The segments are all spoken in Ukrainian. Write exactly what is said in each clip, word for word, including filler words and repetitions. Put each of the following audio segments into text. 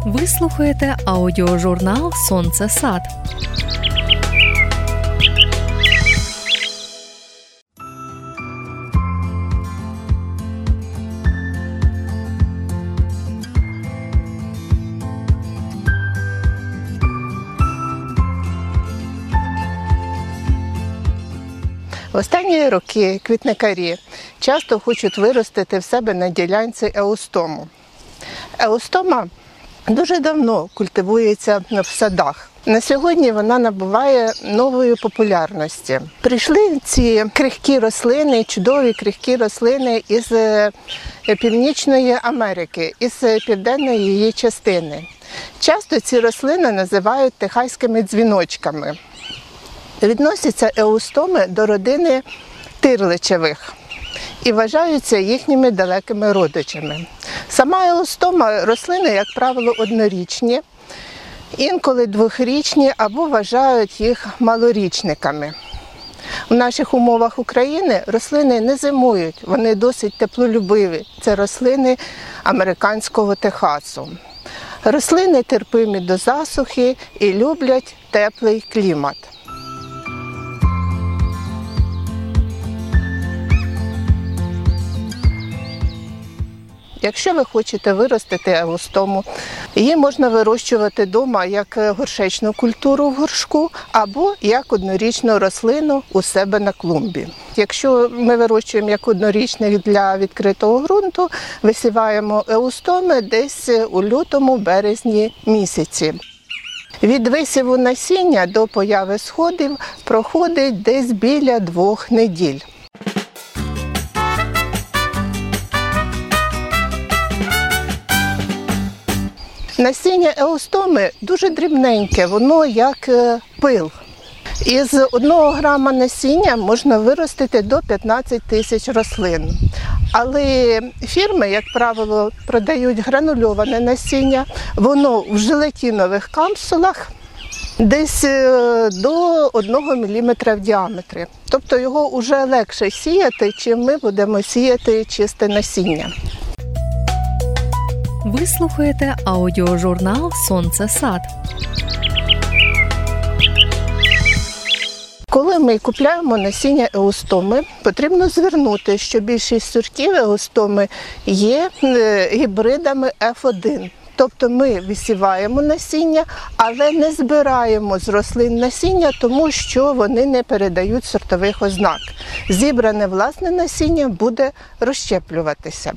Ви слухаєте аудіожурнал «Сонце-сад». В останні роки квітникарі часто хочуть виростити в себе на ділянці еустому. Еустома дуже давно культивується в садах. На сьогодні вона набуває нової популярності. Прийшли ці крихкі рослини, чудові крихкі рослини із Північної Америки, із південної її частини. Часто ці рослини називають техаськими дзвіночками. Відносяться еустоми до родини тирличевих і вважаються їхніми далекими родичами. Сама еустома – рослини, як правило, однорічні, інколи двохрічні або вважають їх малорічниками. В наших умовах України рослини не зимують, вони досить теплолюбиві. Це рослини американського Техасу. Рослини терпимі до засухи і люблять теплий клімат. Якщо ви хочете виростити еустому, її можна вирощувати вдома як горшечну культуру в горшку або як однорічну рослину у себе на клумбі. Якщо ми вирощуємо як однорічних для відкритого ґрунту, висіваємо еустоми десь у лютому-березні місяці. Від висіву насіння до появи сходів проходить десь біля двох неділь. Насіння еустоми дуже дрібненьке, воно як пил. Із одного грама насіння можна виростити до п'ятнадцяти тисяч рослин. Але фірми, як правило, продають гранульоване насіння, воно в желатинових капсулах десь до одного міліметра в діаметрі. Тобто його вже легше сіяти, чим ми будемо сіяти чисте насіння. Ви слухаєте аудіожурнал «Сонце-сад». Коли ми купуємо насіння еустоми, потрібно звернути, що більшість сортів еустоми є гібридами еф один. Тобто ми висіваємо насіння, але не збираємо з рослин насіння, тому що вони не передають сортових ознак. Зібране власне насіння буде розщеплюватися.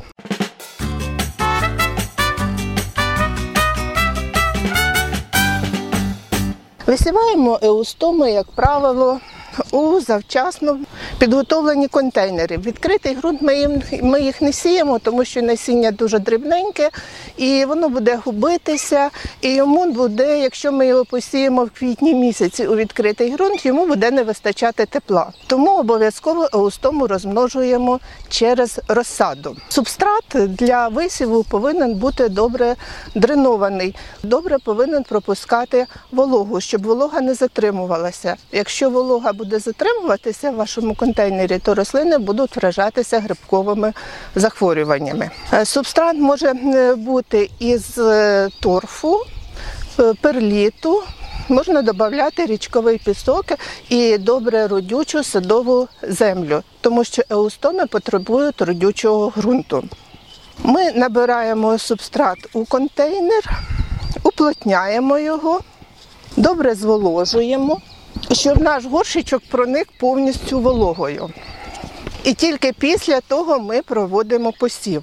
Висіваємо еустоми, як правило, у завчасно підготовлені контейнери. В відкритий ґрунт ми, їм, ми їх не сіємо, тому що насіння дуже дрібненьке, і воно буде губитися, і йому буде, якщо ми його посіємо в квітні місяці у відкритий ґрунт, йому буде не вистачати тепла. Тому обов'язково еустому розмножуємо через розсаду. Субстрат для висіву повинен бути добре дренований, добре повинен пропускати вологу, щоб волога не затримувалася. Якщо волога буде буде затримуватися в вашому контейнері, то рослини будуть вражатися грибковими захворюваннями. Субстрат може бути із торфу, перліту, можна додати річковий пісок і добре родючу садову землю, тому що еустоми потребують родючого ґрунту. Ми набираємо субстрат у контейнер, уплотняємо його, добре зволожуємо, щоб наш горщичок проник повністю вологою. І тільки після того ми проводимо посів.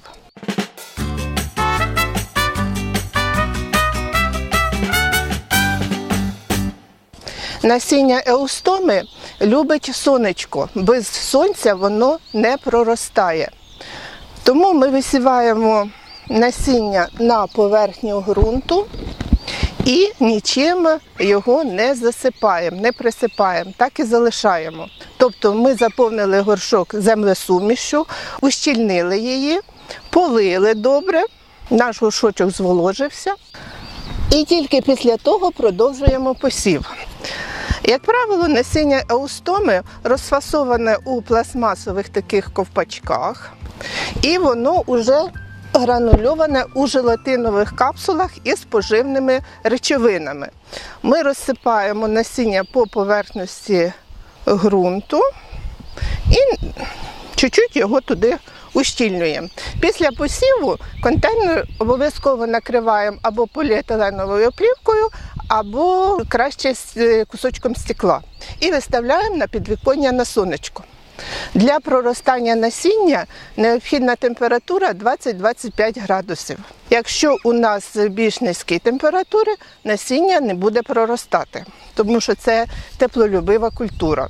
Насіння еустоми любить сонечко. Без сонця воно не проростає. Тому ми висіваємо насіння на поверхню ґрунту і нічим його не засипаємо, не присипаємо, так і залишаємо. Тобто ми заповнили горшок землесумішшю, ущільнили її, полили добре, наш горшочок зволожився і тільки після того продовжуємо посів. Як правило, насіння еустоми розфасоване у пластмасових таких ковпачках, і воно вже гранульоване у желатинових капсулах із поживними речовинами. Ми розсипаємо насіння по поверхності ґрунту і чуть-чуть його туди ущільнюємо. Після посіву контейнер обов'язково накриваємо або поліетиленовою плівкою, або краще з кусочком стекла. І виставляємо на підвіконня на сонечко. Для проростання насіння необхідна температура двадцять-двадцять п'ять градусів. Якщо у нас більш низькі температури, насіння не буде проростати, тому що це теплолюбива культура.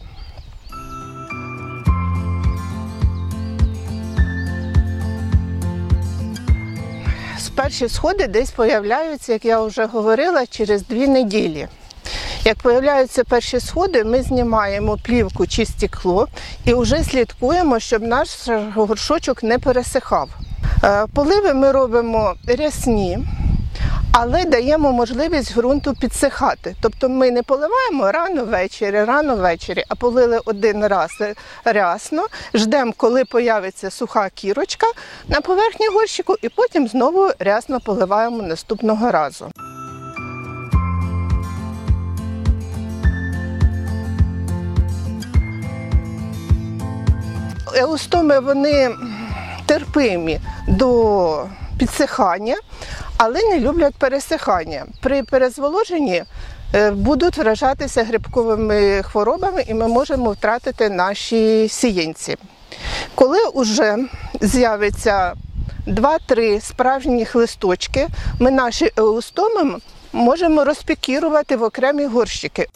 Перші сходи десь з'являються, як я вже говорила, через дві неділі. Як з'являються перші сходи, ми знімаємо плівку чи стекло і вже слідкуємо, щоб наш горшочок не пересихав. Поливи ми робимо рясні, але даємо можливість ґрунту підсихати. Тобто ми не поливаємо рано ввечері, рано ввечері, а полили один раз рясно, ждемо, коли з'явиться суха кірочка на поверхні горщику, і потім знову рясно поливаємо наступного разу. Еустоми, вони терпимі до підсихання, але не люблять пересихання. При перезволоженні будуть вражатися грибковими хворобами і ми можемо втратити наші сіянці. Коли вже з'явиться два-три справжніх листочки, ми наші еустоми можемо розпікірувати в окремі горщики.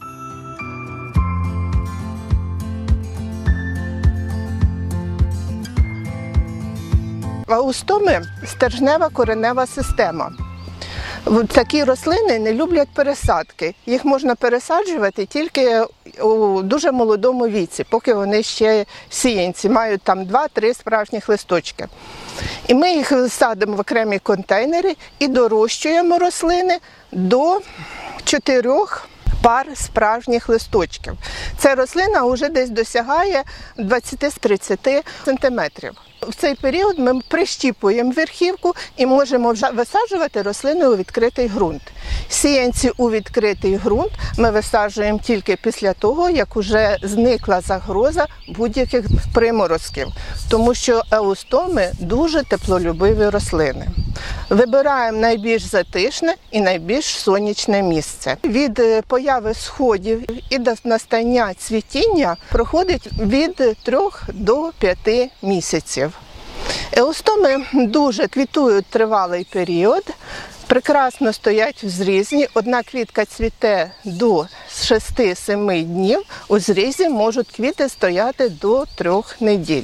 Еустоми – стержнева коренева система. Такі рослини не люблять пересадки. Їх можна пересаджувати тільки у дуже молодому віці, поки вони ще сіянці, мають там два-три справжніх листочки. І ми їх садимо в окремі контейнери і дорощуємо рослини до чотирьох пар справжніх листочків. Ця рослина вже десь досягає двадцять-тридцять сантиметрів. В цей період ми прищіпуємо верхівку і можемо висаджувати рослини у відкритий ґрунт. Сіянці у відкритий ґрунт ми висаджуємо тільки після того, як вже зникла загроза будь-яких приморозків, тому що еустоми дуже теплолюбиві рослини. Вибираємо найбільш затишне і найбільш сонячне місце. Від появи сходів і до настання цвітіння проходить від трьох до п'яти місяців. Еустоми дуже квітують тривалий період, прекрасно стоять в зрізі. Одна квітка цвіте до шести-семи днів, у зрізі можуть квіти стояти до трьох неділь.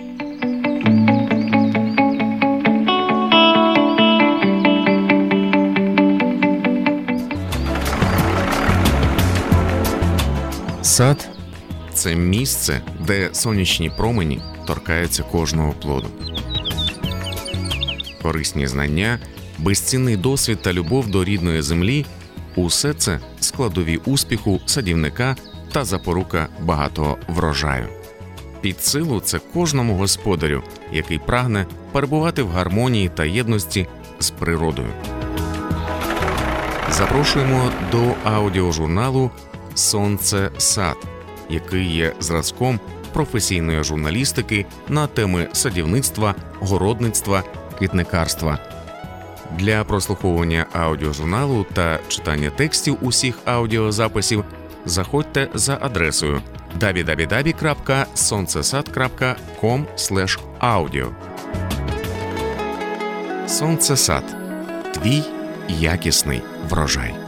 Сад – це місце, де сонячні промені торкаються кожного плоду. Корисні знання, безцінний досвід та любов до рідної землі – усе це складові успіху садівника та запорука багатого врожаю. Під силу це кожному господарю, який прагне перебувати в гармонії та єдності з природою. Запрошуємо до аудіожурналу «Сонце-сад», який є зразком професійної журналістики на теми садівництва, городництва, квітникарства. Для прослуховування аудіожурналу та читання текстів усіх аудіозаписів заходьте за адресою дабл ю дабл ю дабл ю крапка сонцесад крапка ком слеш аудіо. «Сонце-сад» – твій якісний врожай.